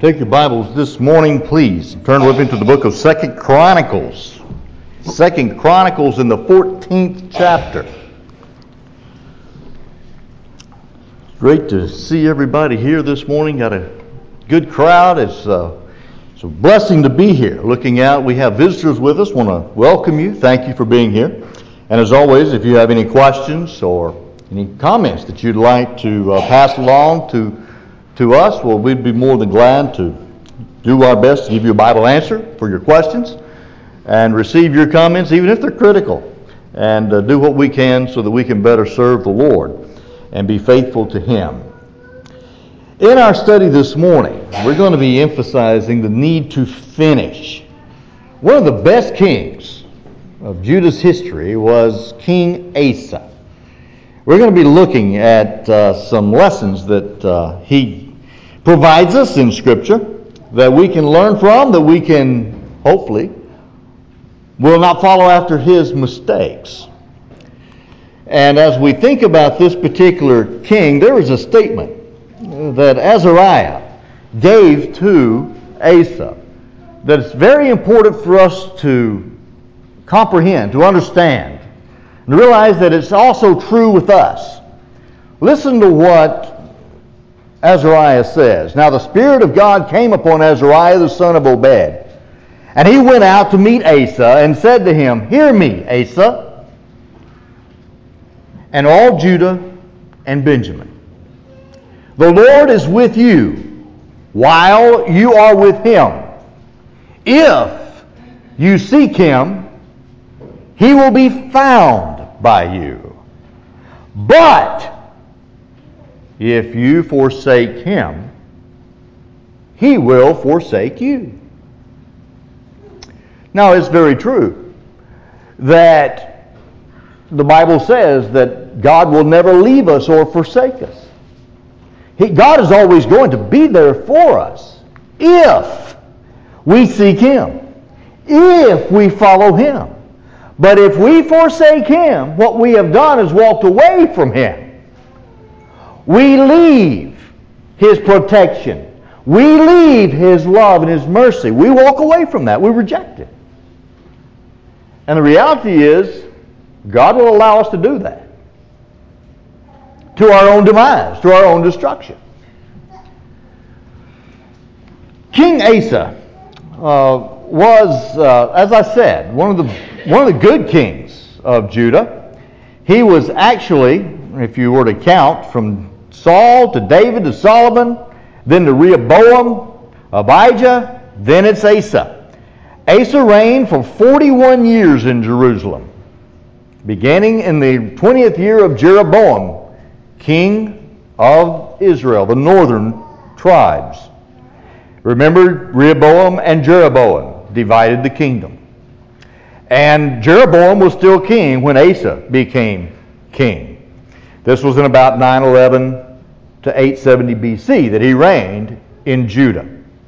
Take your Bibles this morning, please. Turn with me to the book of 2 Chronicles. 2 Chronicles in the 14th chapter. Great to see everybody here this morning. Got a good crowd. It's a blessing to be here. Looking out, we have visitors with us. Want to welcome you. Thank you for being here. And as always, if you have any questions or any comments that you'd like to pass along to us, well, we'd be more than glad to do our best to give you a Bible answer for your questions and receive your comments, even if they're critical, and do what we can so that we can better serve the Lord and be faithful to Him. In our study this morning, we're going to be emphasizing the need to finish. One of the best kings of Judah's history was King Asa. We're going to be looking at some lessons that he provides us in Scripture that we can learn from, that we can, hopefully, will not follow after his mistakes. And as we think about this particular king, there is a statement that Azariah gave to Asa that it's very important for us to comprehend, to understand, and realize that it's also true with us. Listen to what Azariah says. Now the Spirit of God came upon Azariah the son of Obed, and he went out to meet Asa and said to him, "Hear me, Asa, and all Judah and Benjamin. The Lord is with you while you are with him. If you seek him, he will be found by you. But if you forsake him, he will forsake you." Now, it's very true that the Bible says that God will never leave us or forsake us. God is always going to be there for us if we seek him, if we follow him. But if we forsake him, what we have done is walked away from him. We leave his protection. We leave his love and his mercy. We walk away from that. We reject it. And the reality is, God will allow us to do that, to our own demise, to our own destruction. King Asa was, as I said, one of the good kings of Judah. He was actually, if you were to count from Saul to David to Solomon, then to Rehoboam, Abijah, then it's Asa. Asa reigned for 41 years in Jerusalem, beginning in the 20th year of Jeroboam, king of Israel, the northern tribes. Remember, Rehoboam and Jeroboam divided the kingdom. And Jeroboam was still king when Asa became king. This was in about 911 to 870 BC that he reigned in Judah.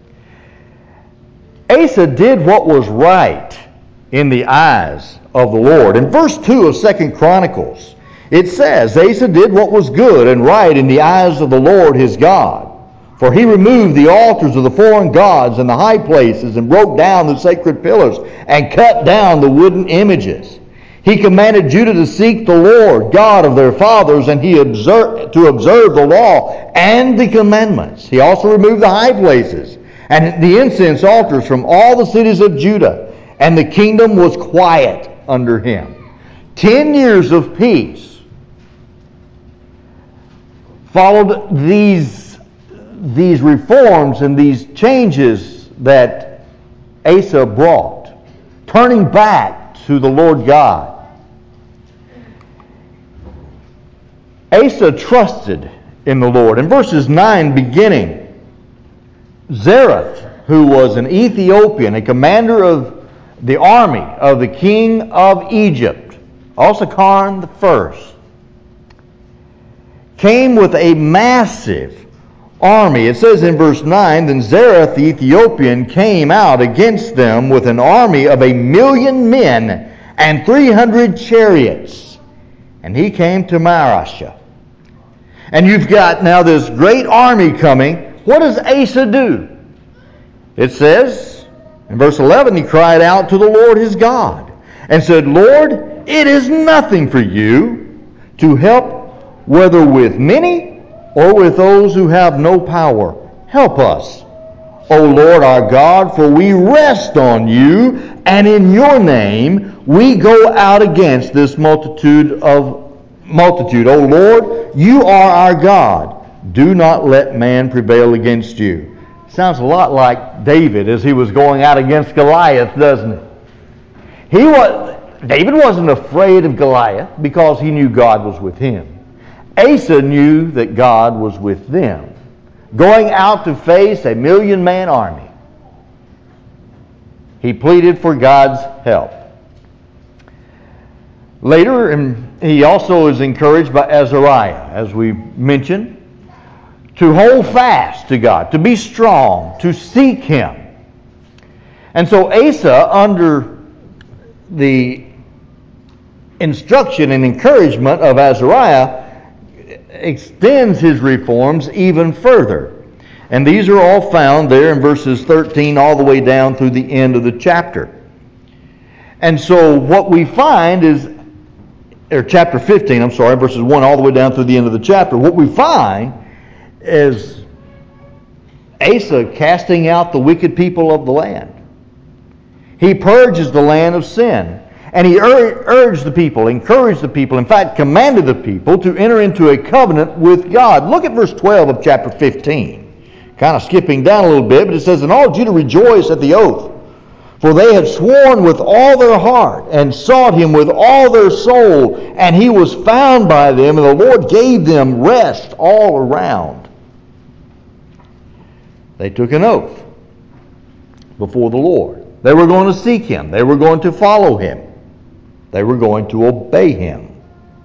Asa did what was right in the eyes of the Lord. In verse 2 of 2 Chronicles, it says, "Asa did what was good and right in the eyes of the Lord his God. For he removed the altars of the foreign gods and the high places and broke down the sacred pillars and cut down the wooden images. He commanded Judah to seek the Lord, God of their fathers, and to observe the law and the commandments. He also removed the high places and the incense altars from all the cities of Judah, and the kingdom was quiet under him." 10 years of peace followed these reforms and these changes that Asa brought, turning back to the Lord God. Asa trusted in the Lord. In verses 9 beginning, Zereth, who was an Ethiopian, a commander of the army of the king of Egypt, Osakharn the first, came with a massive army. It says in verse 9, "Then Zereth the Ethiopian came out against them with an army of 1,000,000 men and 300 chariots. And he came to Marashah." And you've got now this great army coming. What does Asa do? It says, in verse 11, he cried out to the Lord his God and said, Lord, it is nothing for you to help, whether with many or with those who have no power. Help us, O Lord our God, for we rest on you, and in your name we go out against this multitude. O Lord, you are our God. Do not let man prevail against you. Sounds a lot like David as he was going out against Goliath, doesn't it? David wasn't afraid of Goliath because he knew God was with him. Asa knew that God was with them, going out to face a 1,000,000-man army. He pleaded for God's help. Later, he also is encouraged by Azariah, as we mentioned, to hold fast to God, to be strong, to seek Him. And so Asa, under the instruction and encouragement of Azariah, extends his reforms even further. And these are all found there in verses 13 all the way down through the end of the chapter. And so what we find is, or chapter 15, verses 1 all the way down through the end of the chapter, what we find is Asa casting out the wicked people of the land. He purges the land of sin. And he urged the people, encouraged the people, in fact, commanded the people to enter into a covenant with God. Look at verse 12 of chapter 15. Kind of skipping down a little bit, but it says, And all Judah rejoiced at the oath, for they had sworn with all their heart, and sought him with all their soul, and he was found by them, and the Lord gave them rest all around. They took an oath before the Lord. They were going to seek him. They were going to follow him. They were going to obey him.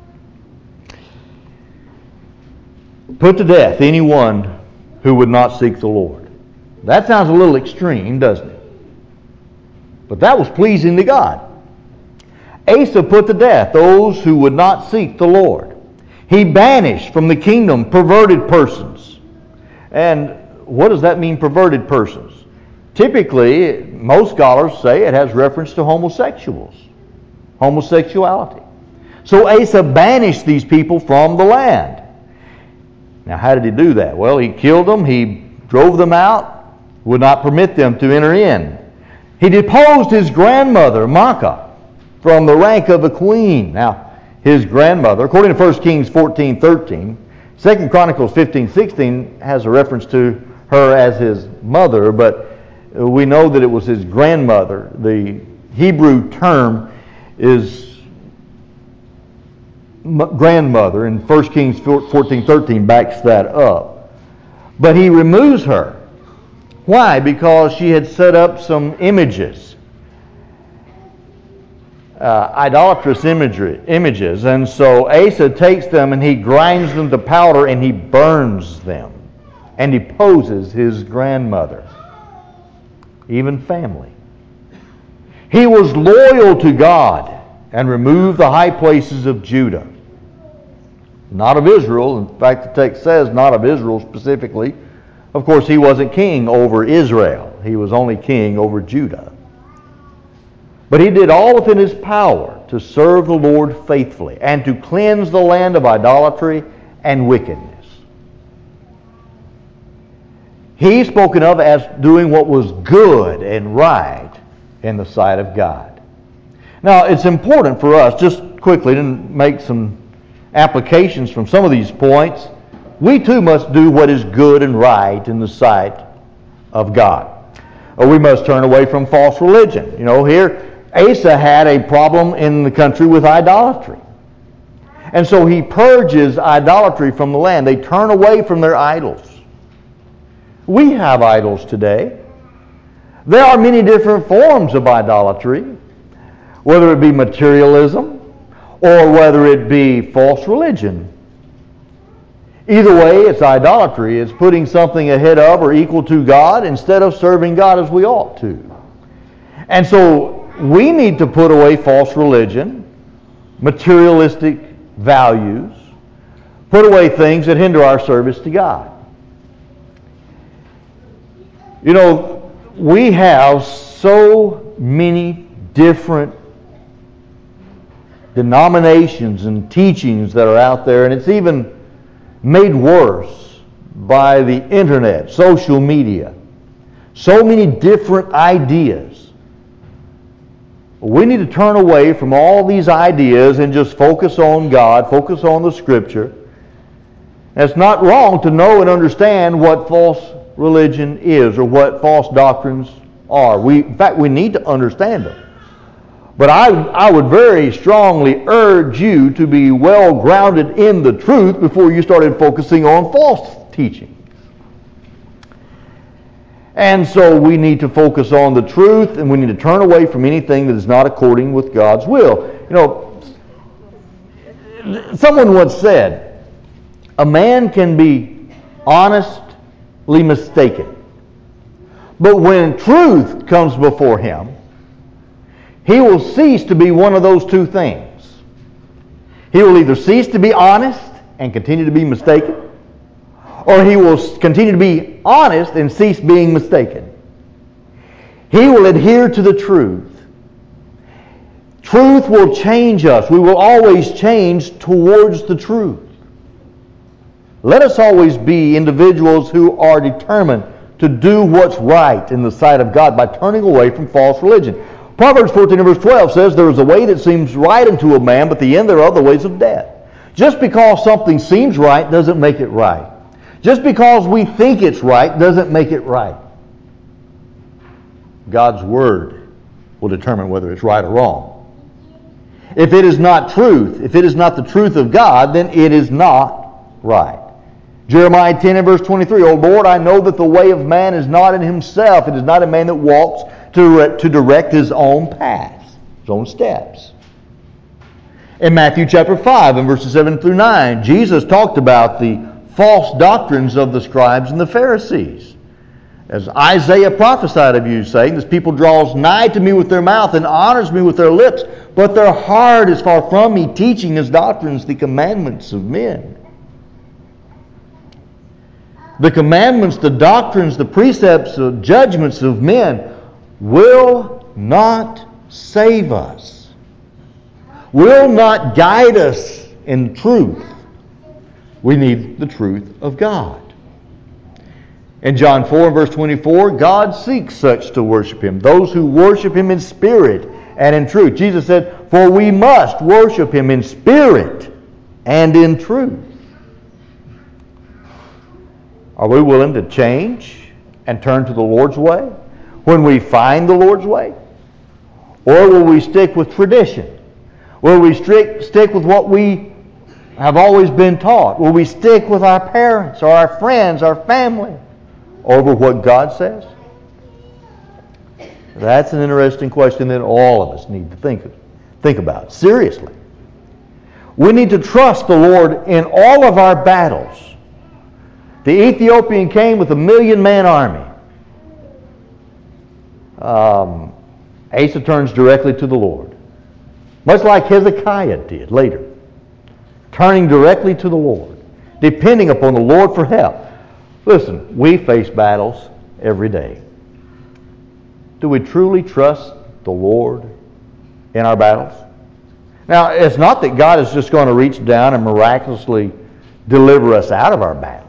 Put to death anyone who would not seek the Lord. That sounds a little extreme, doesn't it? But that was pleasing to God. Asa put to death those who would not seek the Lord. He banished from the kingdom perverted persons. And what does that mean, perverted persons? Typically, most scholars say it has reference to homosexuality. So Asa banished these people from the land. Now, how did he do that? Well, he killed them, he drove them out, would not permit them to enter in. He deposed his grandmother, Maacah, from the rank of a queen. Now, his grandmother, according to 1 Kings 14:13, 2 Chronicles 15:16 has a reference to her as his mother, but we know that it was his grandmother. The Hebrew term is grandmother, and 1 Kings 14:13 backs that up. But he removes her. Why? Because she had set up some images, idolatrous images, and so Asa takes them and he grinds them to powder and he burns them, and he deposes his grandmother, even family. He was loyal to God and removed the high places of Judah. Not of Israel. In fact, the text says not of Israel specifically. Of course, he wasn't king over Israel. He was only king over Judah. But he did all within his power to serve the Lord faithfully and to cleanse the land of idolatry and wickedness. He's spoken of as doing what was good and right in the sight of God. Now, it's important for us, just quickly, to make some applications from some of these points. We too must do what is good and right in the sight of God. Or we must turn away from false religion. Here, Asa had a problem in the country with idolatry. And so he purges idolatry from the land. They turn away from their idols. We have idols today. There are many different forms of idolatry, whether it be materialism or whether it be false religion. Either way, it's idolatry. It's putting something ahead of or equal to God instead of serving God as we ought to. And so we need to put away false religion, materialistic values, put away things that hinder our service to God. we have so many different denominations and teachings that are out there, and it's even made worse by the internet, social media. So many different ideas. We need to turn away from all these ideas and just focus on God, focus on the Scripture. And it's not wrong to know and understand what false religion is or what false doctrines are. In fact, we need to understand them. But I would very strongly urge you to be well grounded in the truth before you started focusing on false teaching. And so we need to focus on the truth, and we need to turn away from anything that is not according with God's will. You know, someone once said, a man can be honestly mistaken, but when truth comes before him, he will cease to be one of those two things. He will either cease to be honest and continue to be mistaken, or he will continue to be honest and cease being mistaken. He will adhere to the truth. Truth will change us. We will always change towards the truth. Let us always be individuals who are determined to do what's right in the sight of God by turning away from false religion. Proverbs 14 and verse 12 says, there is a way that seems right unto a man, but the end thereof the ways of death. Just because something seems right doesn't make it right. Just because we think it's right doesn't make it right. God's Word will determine whether it's right or wrong. If it is not truth, if it is not the truth of God, then it is not right. Jeremiah 10 and verse 23, O Lord, I know that the way of man is not in himself. It is not a man that walks to direct his own paths, his own steps. In Matthew chapter 5 and verses 7 through 9, Jesus talked about the false doctrines of the scribes and the Pharisees. As Isaiah prophesied of you, saying, this people draws nigh to me with their mouth and honors me with their lips, but their heart is far from me, teaching as doctrines the commandments of men. The commandments, the doctrines, the precepts, the judgments of men will not save us, will not guide us in truth. We need the truth of God. In John 4 verse 24, God seeks such to worship Him, those who worship Him in spirit and in truth. Jesus said, for we must worship Him in spirit and in truth. Are we willing to change and turn to the Lord's way when we find the Lord's way? Or will we stick with tradition? Will we stick with what we have always been taught? Will we stick with our parents or our friends, our family, over what God says? That's an interesting question that all of us need to think about seriously. We need to trust the Lord in all of our battles. The Ethiopian came with 1,000,000-man army. Asa turns directly to the Lord, much like Hezekiah did later, turning directly to the Lord, depending upon the Lord for help. Listen, we face battles every day. Do we truly trust the Lord in our battles? Now, it's not that God is just going to reach down and miraculously deliver us out of our battles.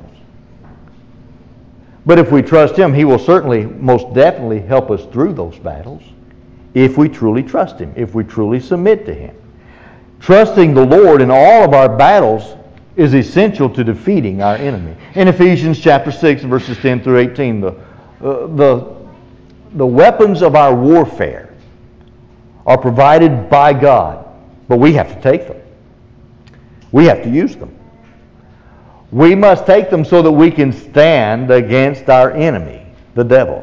But if we trust Him, He will certainly, most definitely help us through those battles if we truly trust Him, if we truly submit to Him. Trusting the Lord in all of our battles is essential to defeating our enemy. In Ephesians chapter 6, verses 10 through 18, the weapons of our warfare are provided by God, but we have to take them. We have to use them. We must take them so that we can stand against our enemy, the devil.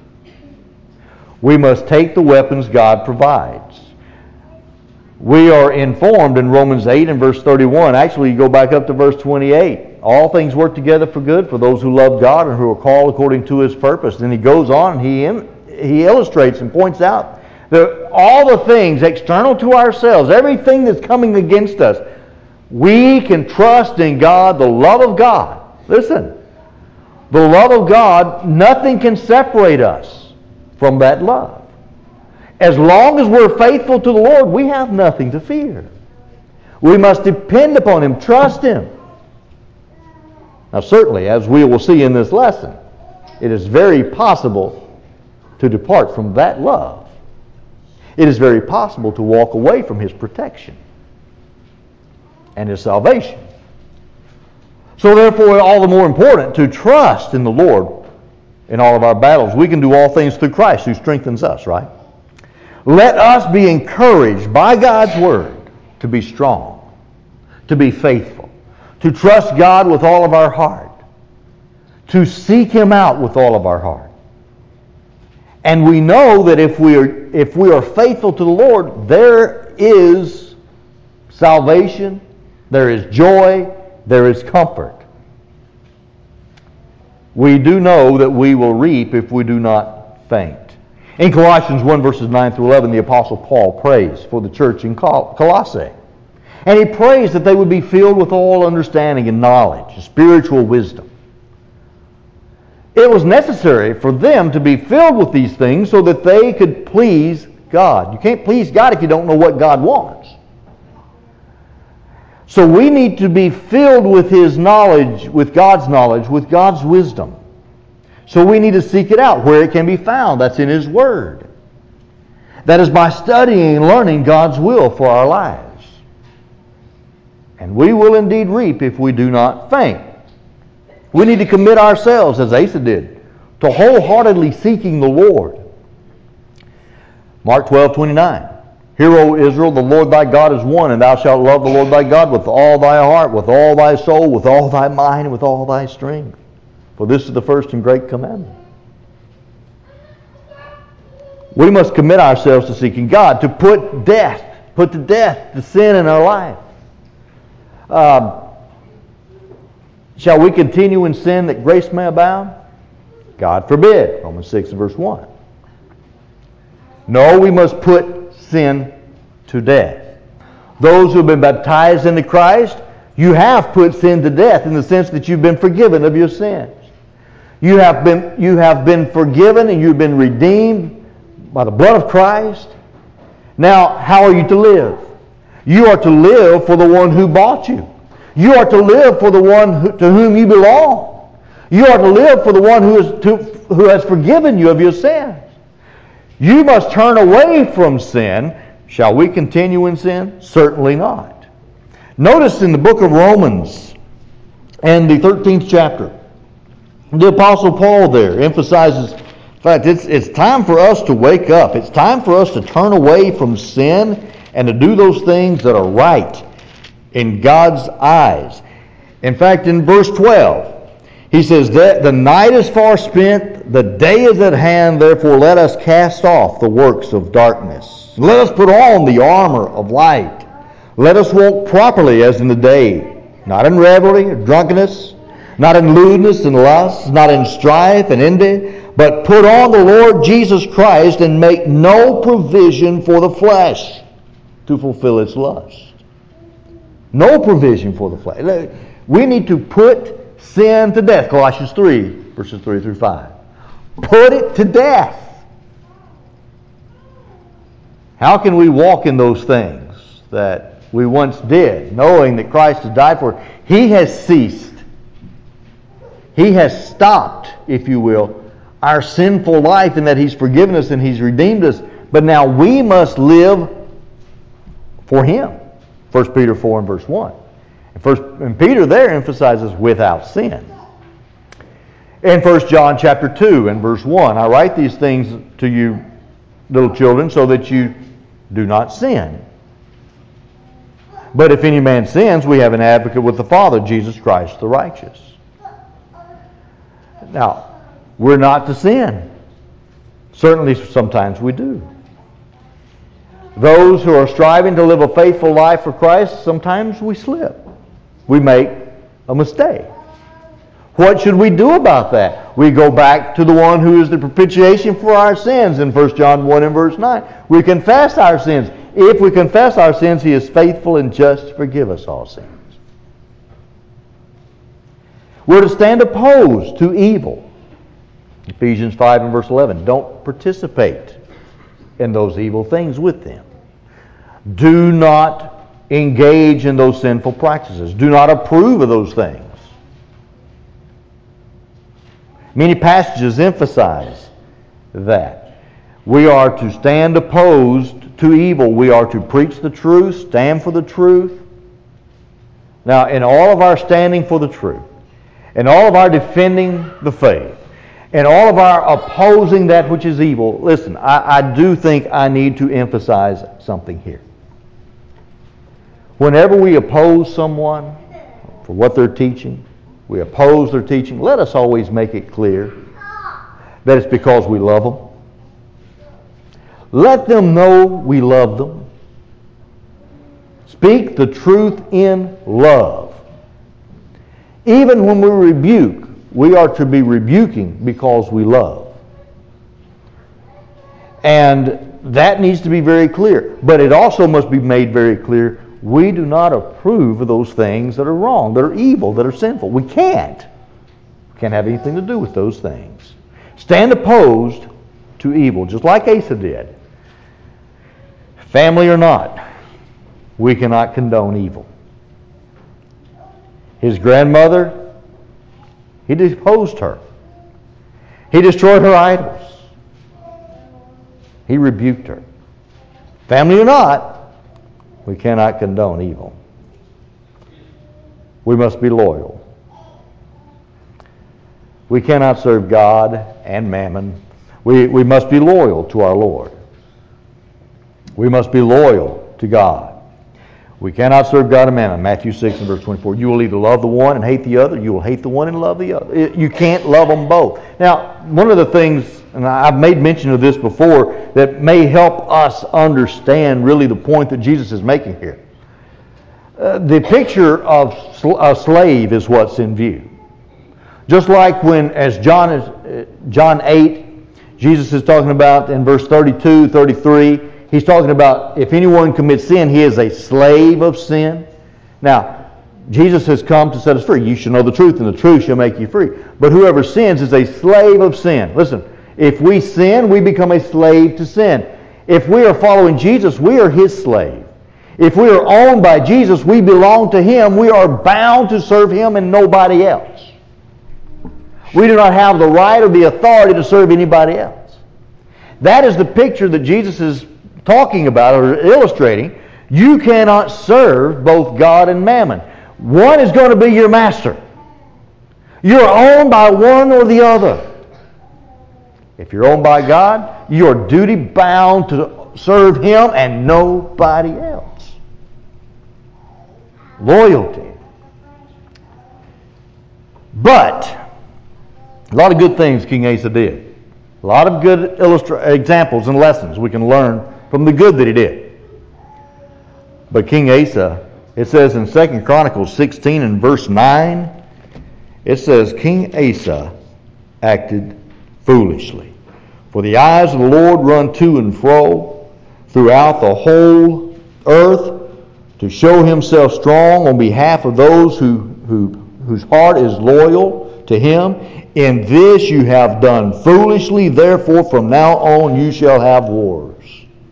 We must take the weapons God provides. We are informed in Romans 8 and verse 31. Actually, you go back up to verse 28. All things work together for good for those who love God and who are called according to His purpose. Then he goes on and he illustrates and points out that all the things external to ourselves, everything that's coming against us, we can trust in God, the love of God. Listen, the love of God, nothing can separate us from that love. As long as we're faithful to the Lord, we have nothing to fear. We must depend upon Him, trust Him. Now certainly, as we will see in this lesson, it is very possible to depart from that love. It is very possible to walk away from His protection and His salvation. So therefore, all the more important to trust in the Lord in all of our battles. We can do all things through Christ who strengthens us, right? Let us be encouraged by God's Word to be strong, to be faithful, to trust God with all of our heart, to seek Him out with all of our heart. And we know that if we are faithful to the Lord, there is salvation, there is joy, there is comfort. We do know that we will reap if we do not faint. In Colossians 1 verses 9 through 11, the Apostle Paul prays for the church in Colossae. And he prays that they would be filled with all understanding and knowledge, spiritual wisdom. It was necessary for them to be filled with these things so that they could please God. You can't please God if you don't know what God wants. So we need to be filled with His knowledge, with God's wisdom. So we need to seek it out where it can be found. That's in His Word. That is by studying and learning God's will for our lives. And we will indeed reap if we do not faint. We need to commit ourselves, as Asa did, to wholeheartedly seeking the Lord. Mark 12:29. Hear, O Israel, the Lord thy God is one, and thou shalt love the Lord thy God with all thy heart, with all thy soul, with all thy mind, and with all thy strength. For this is the first and great commandment. We must commit ourselves to seeking God, to put to death the sin in our life. Shall we continue in sin that grace may abound? God forbid. Romans 6 verse 1. No, we must put sin to death. Those who have been baptized into Christ, you have put sin to death in the sense that you've been forgiven of your sins. You have been forgiven and you've been redeemed by the blood of Christ. Now, how are you to live? You are to live for the one who bought you. You are to live for the one to whom you belong. You are to live for the one who has forgiven you of your sins. You must turn away from sin. Shall we continue in sin? Certainly not. Notice in the book of Romans and the 13th chapter, the Apostle Paul there emphasizes, in fact, it's time for us to wake up. It's time for us to turn away from sin and to do those things that are right in God's eyes. In fact, in verse 12, he says that the night is far spent, the day is at hand, therefore let us cast off the works of darkness. Let us put on the armor of light. Let us walk properly as in the day, not in revelry or drunkenness, not in lewdness and lust, not in strife and envy, but put on the Lord Jesus Christ and make no provision for the flesh to fulfill its lust. No provision for the flesh. We need to put sin to death. Colossians 3, verses 3 through 5. Put it to death. How can we walk in those things that we once did, knowing that Christ has died for it? He has ceased. He has stopped, if you will, our sinful life in that He's forgiven us and He's redeemed us. But now we must live for Him. 1 Peter 4 and verse 1. And Peter there emphasizes without sin. In 1 John chapter 2 and verse 1, I write these things to you, little children, so that you do not sin. But if any man sins, we have an advocate with the Father, Jesus Christ the righteous. Now, we're not to sin. Certainly sometimes we do. Those who are striving to live a faithful life for Christ, sometimes we slip. We make a mistake. What should we do about that? We go back to the one who is the propitiation for our sins in 1 John 1 and verse 9. We confess our sins. If we confess our sins, He is faithful and just to forgive us all sins. We're to stand opposed to evil. Ephesians 5 and verse 11. Don't participate in those evil things with them. Do not engage in those sinful practices. Do not approve of those things. Many passages emphasize that. We are to stand opposed to evil. We are to preach the truth, stand for the truth. Now, in all of our standing for the truth, in all of our defending the faith, in all of our opposing that which is evil, listen, I do think I need to emphasize something here. Whenever we oppose someone for what they're teaching, we oppose their teaching, let us always make it clear that it's because we love them. Let them know we love them. Speak the truth in love. Even when we rebuke, we are to be rebuking because we love. And that needs to be very clear. But it also must be made very clear, we do not approve of those things that are wrong, that are evil, that are sinful. We can't. Can't have anything to do with those things. Stand opposed to evil, just like Asa did. Family or not, we cannot condone evil. His grandmother, he deposed her. He destroyed her idols. He rebuked her. Family or not, we cannot condone evil. We must be loyal. We cannot serve God and mammon. We must be loyal to our Lord. We must be loyal to God. We cannot serve God and mammon. Matthew 6 and verse 24. You will either love the one and hate the other. You will hate the one and love the other. You can't love them both. Now, one of the things, and I've made mention of this before, that may help us understand really the point that Jesus is making here. The picture of a slave is what's in view. Just like when, as John 8, Jesus is talking about in verse 32, 33, he's talking about if anyone commits sin, he is a slave of sin. Now, Jesus has come to set us free. You shall know the truth, and the truth shall make you free. But whoever sins is a slave of sin. Listen, if we sin, we become a slave to sin. If we are following Jesus, we are His slave. If we are owned by Jesus, we belong to Him. We are bound to serve Him and nobody else. We do not have the right or the authority to serve anybody else. That is the picture that Jesus is talking about or illustrating. You cannot serve both God and mammon. One is going to be your master. You're owned by one or the other. If you're owned by God, you are duty bound to serve Him and nobody else. Loyalty. But a lot of good things King Asa did. A lot of good examples and lessons we can learn from the good that he did. But King Asa, it says in 2 Chronicles 16 and verse 9, it says, King Asa acted foolishly. For the eyes of the Lord run to and fro throughout the whole earth to show Himself strong on behalf of those whose heart is loyal to Him. In this you have done foolishly, therefore from now on you shall have wars.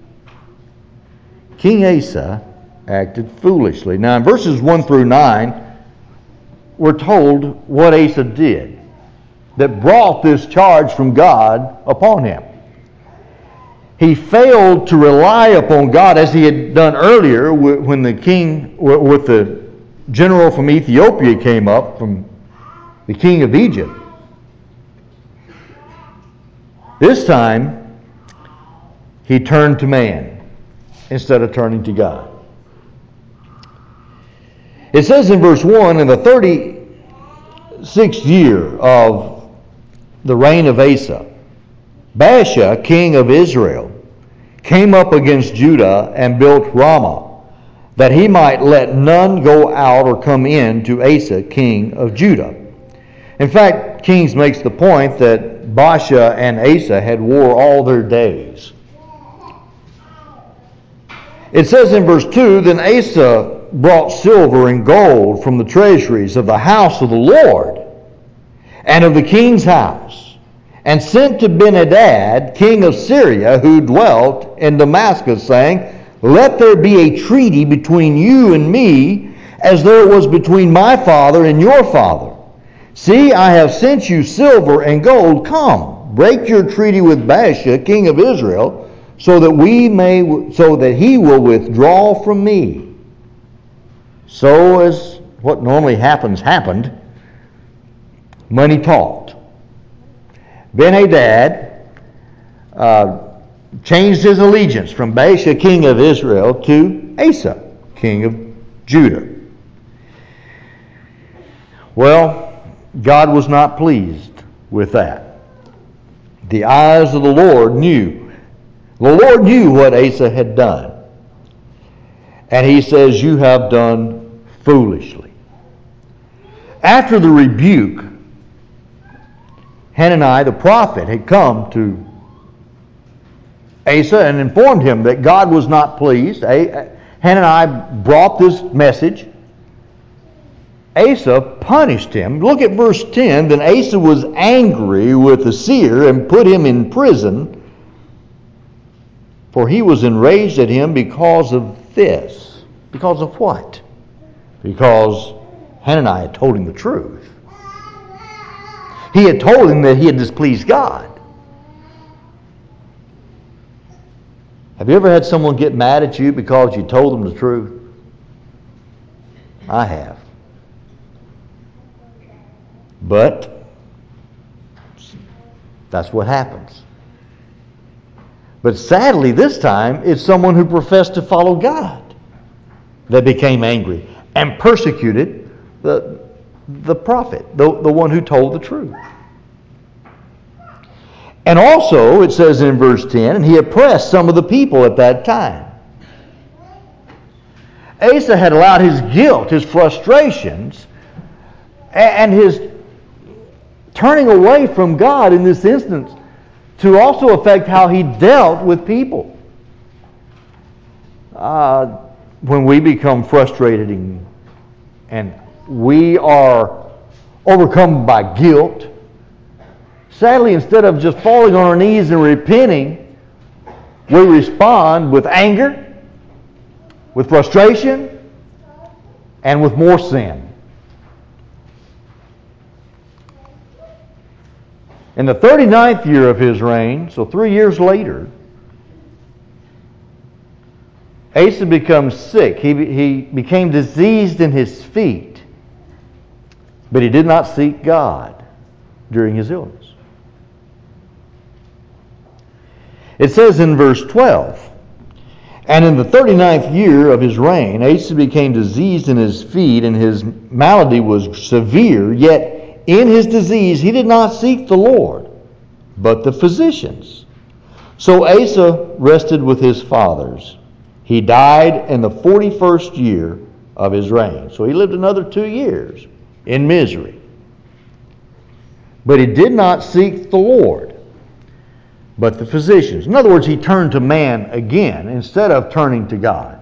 King Asa acted foolishly. Now in verses 1 through 9, we're told what Asa did that brought this charge from God upon him. He failed to rely upon God as he had done earlier when the king, with the general from Ethiopia came up, from the king of Egypt. This time, he turned to man instead of turning to God. It says in verse 1, in the 36th year of the reign of Asa, Baasha, king of Israel, came up against Judah and built Ramah, that he might let none go out or come in to Asa, king of Judah. In fact, Kings makes the point that Baasha and Asa had war all their days. It says in verse 2, Then Asa brought silver and gold from the treasuries of the house of the Lord and of the king's house, and sent to Ben-Hadad, king of Syria, who dwelt in Damascus, saying, Let there be a treaty between you and me, as there was between my father and your father. See, I have sent you silver and gold. Come, break your treaty with Baasha, king of Israel, so that he will withdraw from me. So as what normally happened. Money talked. Ben-Hadad changed his allegiance from Baasha, king of Israel, to Asa, king of Judah. Well, God was not pleased with that. The eyes of the Lord knew. The Lord knew what Asa had done. And he says, you have done foolishly. After the rebuke, Hanani the prophet had come to Asa and informed him that God was not pleased. Hanani brought this message. Asa punished him. Look at verse 10. Then Asa was angry with the seer and put him in prison, for he was enraged at him because of this. Because of what? Because Hanani had told him the truth. He had told him that he had displeased God. Have you ever had someone get mad at you because you told them the truth? I have. But that's what happens. But sadly, this time, it's someone who professed to follow God that became angry and persecuted the prophet, the one who told the truth. And also, it says in verse 10, and he oppressed some of the people at that time. Asa had allowed his guilt, his frustrations, and his turning away from God in this instance to also affect how he dealt with people. When we become frustrated and we are overcome by guilt, sadly, instead of just falling on our knees and repenting, we respond with anger, with frustration, and with more sin. In the 39th year of his reign, so 3 years later, Asa becomes sick. He became diseased in his feet, but he did not seek God during his illness. It says in verse 12, and in the 39th year of his reign, Asa became diseased in his feet, and his malady was severe, yet in his disease he did not seek the Lord, but the physicians. So Asa rested with his fathers. He died in the 41st year of his reign. So he lived another 2 years in misery. But he did not seek the Lord, but the physicians. In other words, he turned to man again instead of turning to God.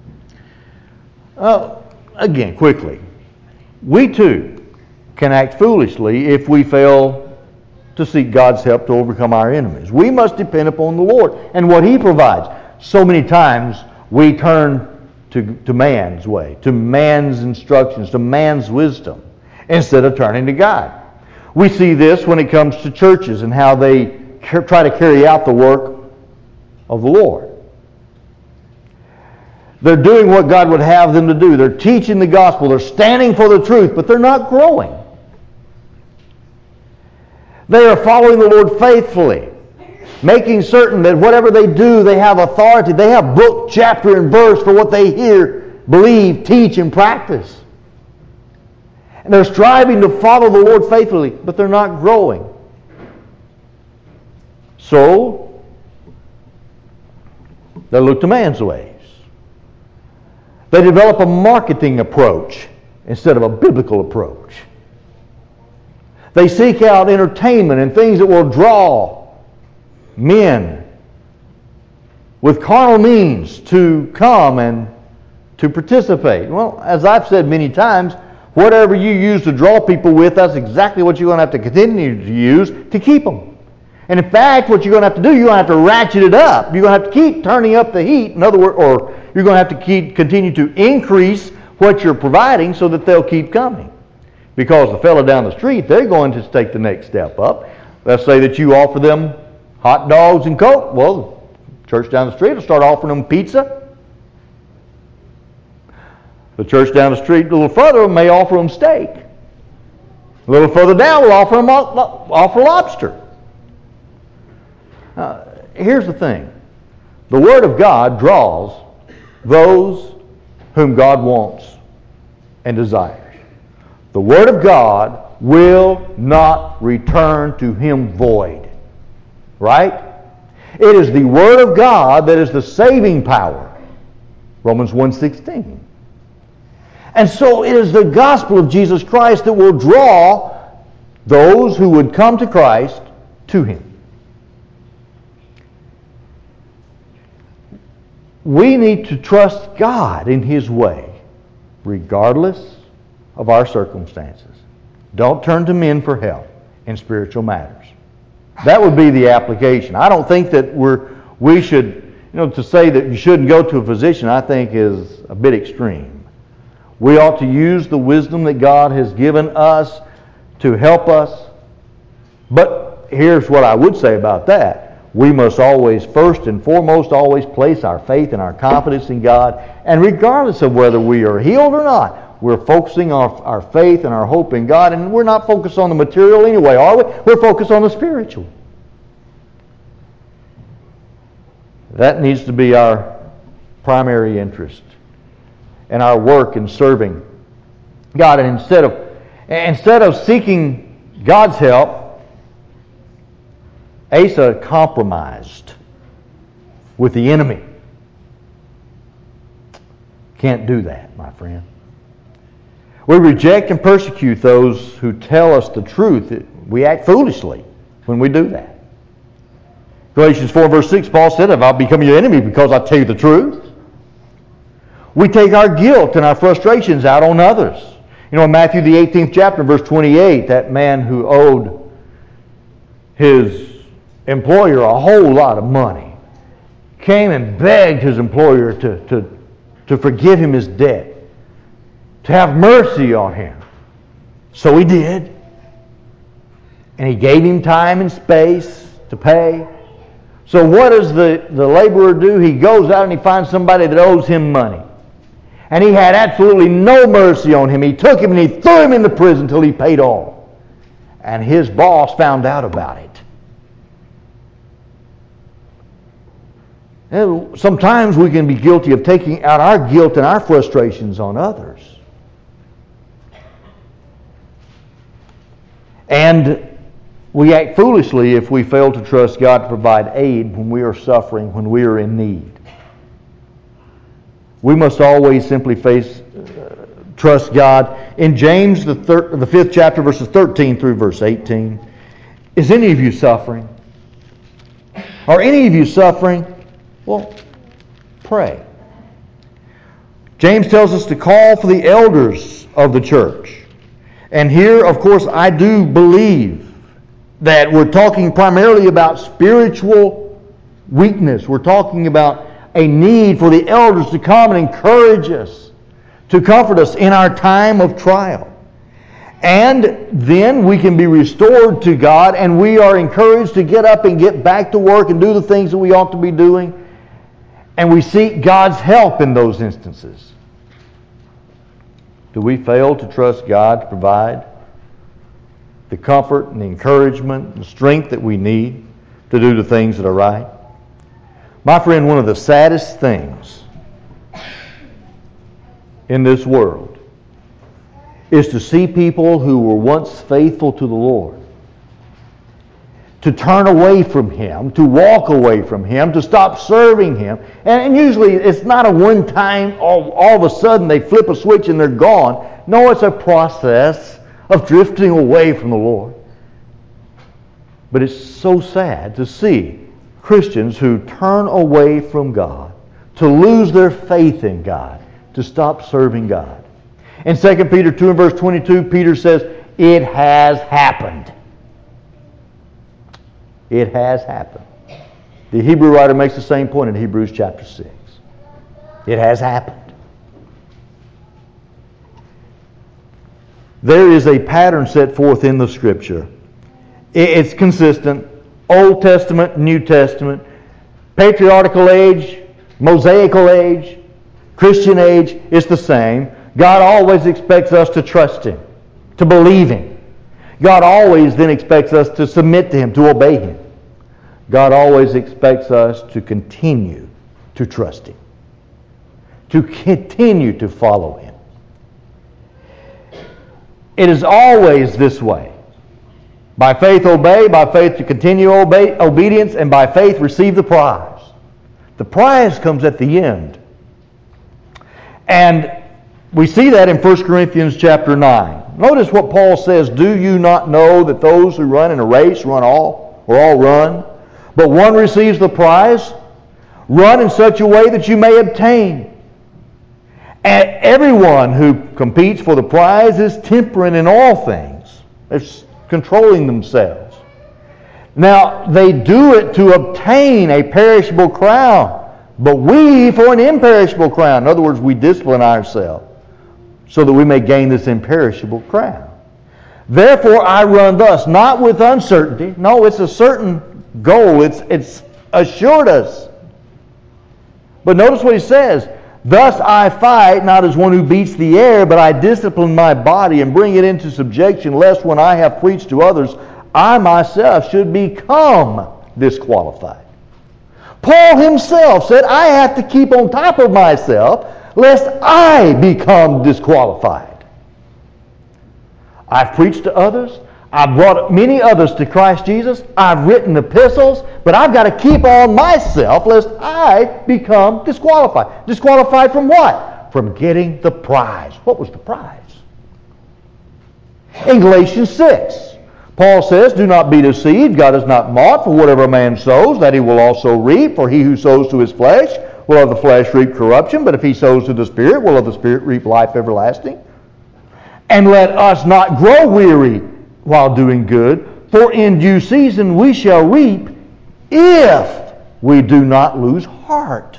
Again, quickly, we too can act foolishly if we fail to seek God's help to overcome our enemies. We must depend upon the Lord and what He provides. So many times we turn to man's way, to man's instructions, to man's wisdom, instead of turning to God. We see this when it comes to churches and how they try to carry out the work of the Lord. They're doing what God would have them to do. They're teaching the gospel. They're standing for the truth, but they're not growing. They are following the Lord faithfully, making certain that whatever they do, they have authority. They have book, chapter, and verse for what they hear, believe, teach, and practice. And they're striving to follow the Lord faithfully, but they're not growing. So, they look to man's ways. They develop a marketing approach instead of a biblical approach. They seek out entertainment and things that will draw men with carnal means to come and to participate. Well, as I've said many times, whatever you use to draw people with, that's exactly what you're going to have to continue to use to keep them. And in fact, what you're going to have to do, you're going to have to ratchet it up. You're going to have to keep turning up the heat. In other words, or you're going to have to continue to increase what you're providing so that they'll keep coming. Because the fellow down the street, they're going to take the next step up. Let's say that you offer them hot dogs and Coke. Well, the church down the street will start offering them pizza. The church down the street a little further may offer them steak. A little further down will offer lobster. Here's the thing. The Word of God draws those whom God wants and desires. The Word of God will not return to Him void. Right? It is the Word of God that is the saving power. Romans 1:16. And so it is the gospel of Jesus Christ that will draw those who would come to Christ to Him. We need to trust God in His way, regardless of our circumstances. Don't turn to men for help in spiritual matters. That would be the application. I don't think that we should, to say that you shouldn't go to a physician, I think is a bit extreme. We ought to use the wisdom that God has given us to help us. But here's what I would say about that. We must always, first and foremost, always place our faith and our confidence in God. And regardless of whether we are healed or not, we're focusing our faith and our hope in God. And we're not focused on the material anyway, are we? We're focused on the spiritual. That needs to be our primary interest and our work in serving God. And instead of seeking God's help, Asa compromised with the enemy. Can't do that, my friend. We reject and persecute those who tell us the truth. We act foolishly when we do that. Galatians 4 verse 6, Paul said, "If I'll become your enemy because I tell you the truth." We take our guilt and our frustrations out on others. In Matthew the 18th chapter, verse 28, that man who owed his employer a whole lot of money came and begged his employer to forgive him his debt, to have mercy on him. So he did. And he gave him time and space to pay. So what does the laborer do? He goes out and he finds somebody that owes him money. And he had absolutely no mercy on him. He took him and he threw him into prison until he paid all. And his boss found out about it. And sometimes we can be guilty of taking out our guilt and our frustrations on others. And we act foolishly if we fail to trust God to provide aid when we are suffering, when we are in need. We must always simply trust God. In James, the 5th chapter, verses 13 through verse 18, is any of you suffering? Are any of you suffering? Well, pray. James tells us to call for the elders of the church. And here, of course, I do believe that we're talking primarily about spiritual weakness. We're talking about a need for the elders to come and encourage us, to comfort us in our time of trial. And then we can be restored to God, and we are encouraged to get up and get back to work and do the things that we ought to be doing. And we seek God's help in those instances. Do we fail to trust God to provide the comfort and the encouragement and the strength that we need to do the things that are right? My friend, one of the saddest things in this world is to see people who were once faithful to the Lord to turn away from Him, to walk away from Him, to stop serving Him. And usually it's not a one-time, all of a sudden they flip a switch and they're gone. No, it's a process of drifting away from the Lord. But it's so sad to see Christians who turn away from God, to lose their faith in God, to stop serving God. In 2 Peter 2 and verse 22, Peter says, "It has happened." It has happened. The Hebrew writer makes the same point in Hebrews chapter 6. It has happened. There is a pattern set forth in the Scripture. It's consistent. Old Testament, New Testament, patriarchal age, Mosaical age, Christian age, it's the same. God always expects us to trust Him, to believe Him. God always then expects us to submit to Him, to obey Him. God always expects us to continue to trust Him, to continue to follow Him. It is always this way. By faith obey, by faith to continue obedience, and by faith receive the prize. The prize comes at the end. And we see that in 1 Corinthians chapter 9. Notice what Paul says, "Do you not know that those who run in a race run all run, but one receives the prize? Run in such a way that you may obtain. And everyone who competes for the prize is temperate in all things." They're controlling themselves. Now, they do it to obtain a perishable crown, but we for an imperishable crown. In other words, we discipline ourselves so that we may gain this imperishable crown. "Therefore I run thus, not with uncertainty." No, it's a certain goal. It's assured us. But notice what he says. "Thus I fight, not as one who beats the air, but I discipline my body and bring it into subjection, lest when I have preached to others, I myself should become disqualified." Paul himself said, I have to keep on top of myself, lest I become disqualified. I've preached to others. I've brought many others to Christ Jesus. I've written epistles, but I've got to keep on myself lest I become disqualified. Disqualified from what? From getting the prize. What was the prize? In Galatians 6, Paul says, "Do not be deceived. God is not mocked. For whatever a man sows, that he will also reap. For he who sows to his flesh will of the flesh reap corruption. But if he sows to the Spirit, will of the Spirit reap life everlasting. And let us not grow weary while doing good, for in due season we shall reap if we do not lose heart."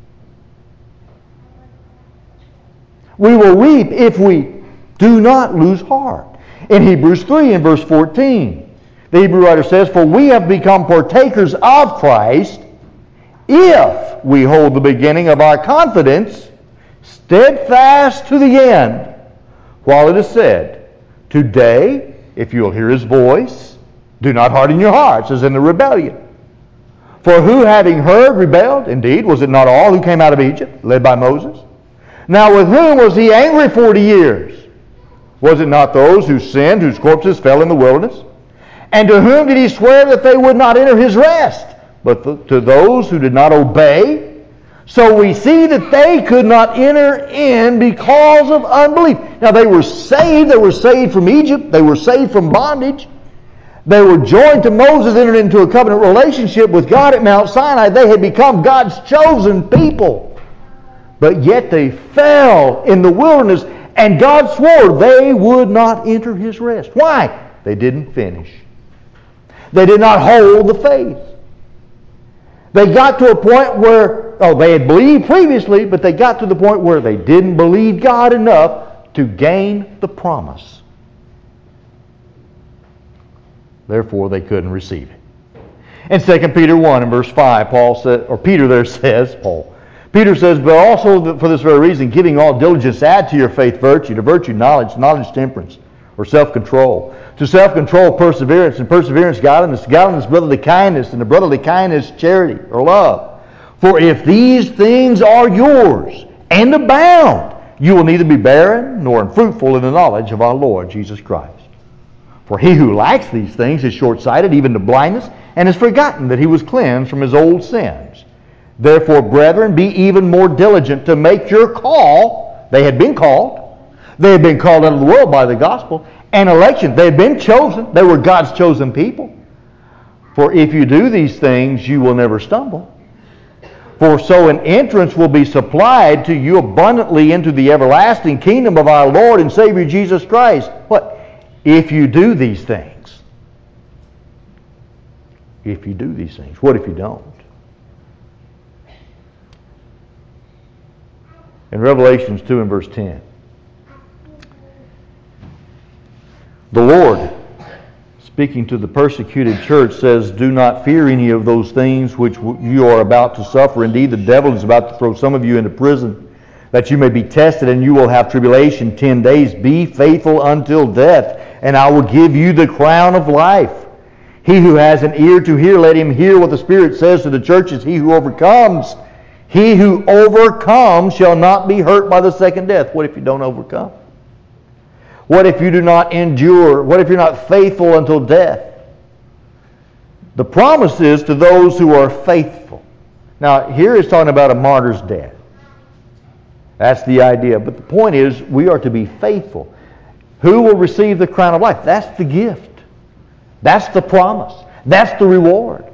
We will reap if we do not lose heart. In Hebrews 3 and verse 14, the Hebrew writer says, "For we have become partakers of Christ if we hold the beginning of our confidence steadfast to the end. While it is said, today, if you will hear His voice, do not harden your hearts as in the rebellion. For who having heard rebelled? Indeed, was it not all who came out of Egypt, led by Moses? Now with whom was He angry 40 years? Was it not those who sinned, whose corpses fell in the wilderness? And to whom did He swear that they would not enter His rest? But to those who did not obey. So we see that they could not enter in because of unbelief." Now they were saved. They were saved from Egypt. They were saved from bondage. They were joined to Moses, entered into a covenant relationship with God at Mount Sinai. They had become God's chosen people. But yet they fell in the wilderness, and God swore they would not enter His rest. Why? They didn't finish. They did not hold the faith. They got to a point where, they had believed previously, but they got to the point where they didn't believe God enough to gain the promise. Therefore, they couldn't receive it. In 2 Peter 1 and verse 5, Peter says, "But also for this very reason, giving all diligence, add to your faith virtue, to virtue knowledge, knowledge temperance, or self-control. To self-control perseverance, and perseverance godliness, godliness brotherly kindness, and to brotherly kindness charity or love. For if these things are yours and abound, you will neither be barren nor unfruitful in the knowledge of our Lord Jesus Christ. For he who lacks these things is short-sighted, even to blindness, and has forgotten that he was cleansed from his old sins. Therefore, brethren, be even more diligent to make your call." They had been called. They had been called out of the world by the gospel. And election. They had been chosen. They were God's chosen people. "For if you do these things, you will never stumble. For so an entrance will be supplied to you abundantly into the everlasting kingdom of our Lord and Savior Jesus Christ." What? If you do these things. if you do these things? What if you don't? In Revelations 2 and verse 10, the Lord, speaking to the persecuted church, says, "Do not fear any of those things which you are about to suffer. Indeed, the devil is about to throw some of you into prison, that you may be tested, and you will have tribulation 10 days. Be faithful until death, and I will give you the crown of life. He who has an ear to hear, let him hear what the Spirit says to the churches. He who overcomes shall not be hurt by the second death." What if you don't overcome? What if you do not endure? What if you're not faithful until death? The promise is to those who are faithful. Now, here it's talking about a martyr's death. That's the idea. But the point is, we are to be faithful. Who will receive the crown of life? That's the gift. That's the promise. That's the reward.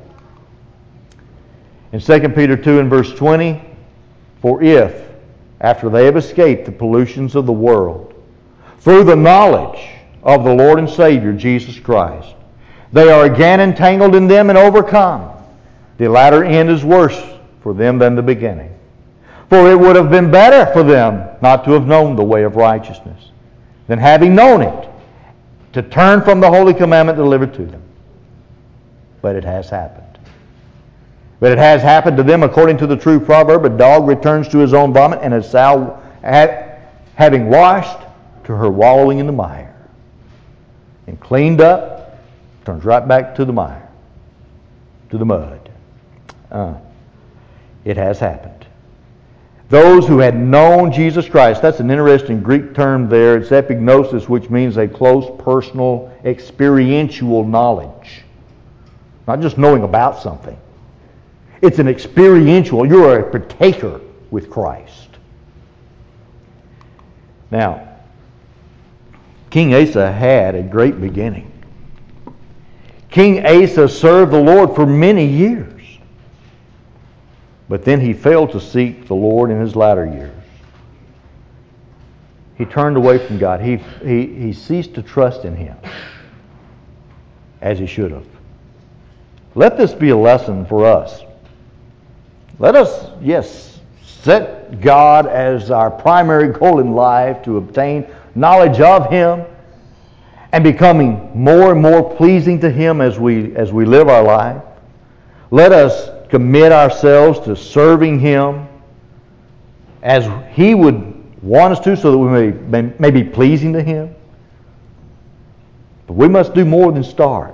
In 2 Peter 2 and verse 20, "For if, after they have escaped the pollutions of the world, through the knowledge of the Lord and Savior Jesus Christ, they are again entangled in them and overcome, the latter end is worse for them than the beginning. For it would have been better for them not to have known the way of righteousness, than having known it, to turn from the holy commandment delivered to them." But it has happened. But it has happened to them according to the true proverb, "A dog returns to his own vomit, and a sow, having washed, to her wallowing in the mire. And cleaned up, turns right back to the mire, to the mud." It has happened. Those who had known Jesus Christ, that's an interesting Greek term there. It's epignosis, which means a close, personal, experiential knowledge. Not just knowing about something. It's an experiential. You're a partaker with Christ. Now, King Asa had a great beginning. King Asa served the Lord for many years. But then he failed to seek the Lord in his latter years. He turned away from God. He ceased to trust in Him as he should have. Let this be a lesson for us. Let us, set God as our primary goal in life, to obtain knowledge of Him and becoming more and more pleasing to Him as we live our life. Let us commit ourselves to serving Him as He would want us to, so that we may be pleasing to Him. But we must do more than start.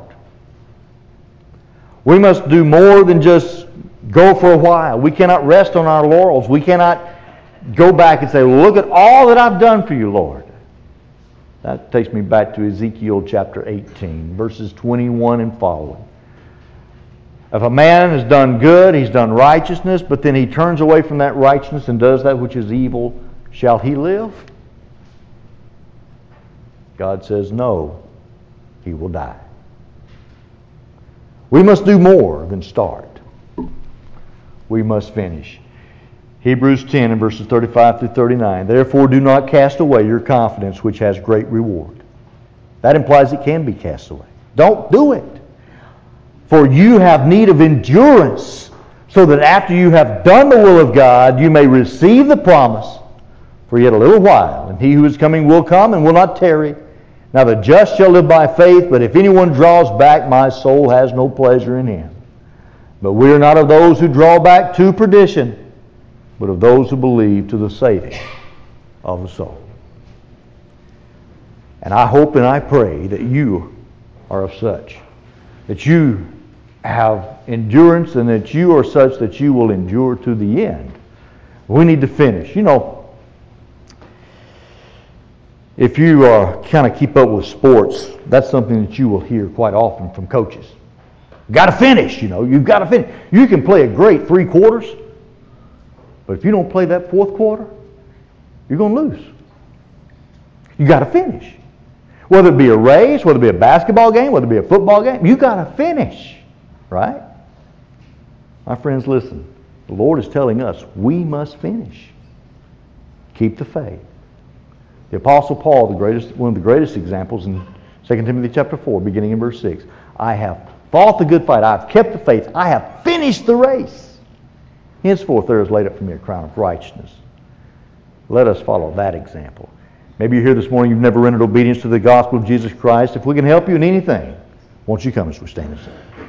We must do more than just go for a while. We cannot rest on our laurels. We cannot go back and say, "Look at all that I've done for you, Lord." That takes me back to Ezekiel chapter 18, verses 21 and following. If a man has done good, he's done righteousness, but then he turns away from that righteousness and does that which is evil, shall he live? God says no, he will die. We must do more than start. We must finish. Hebrews 10 and verses 35 through 39. "Therefore do not cast away your confidence, which has great reward." That implies it can be cast away. Don't do it. "For you have need of endurance, so that after you have done the will of God, you may receive the promise. For yet a little while, and He who is coming will come and will not tarry. Now the just shall live by faith, but if anyone draws back, my soul has no pleasure in him. But we are not of those who draw back to perdition, but of those who believe to the saving of the soul." And I hope and I pray that you are of such, that you have endurance, and that you are such that you will endure to the end. We need to finish. If you kind of keep up with sports, that's something that you will hear quite often from coaches. Got to finish, you've got to finish. You can play a great 3 quarters, but if you don't play that 4th quarter, you're going to lose. You got to finish. Whether it be a race, whether it be a basketball game, whether it be a football game, you got to finish, right? My friends, listen. The Lord is telling us we must finish. Keep the faith. The Apostle Paul, one of the greatest examples in 2 Timothy chapter 4, beginning in verse 6. "I have fought the good fight. I have kept the faith. I have finished the race. Henceforth there is laid up for me a crown of righteousness. Let us follow that example. Maybe you're here this morning, you've never rendered obedience to the gospel of Jesus Christ. If we can help you in anything, won't you come as we stand and sing?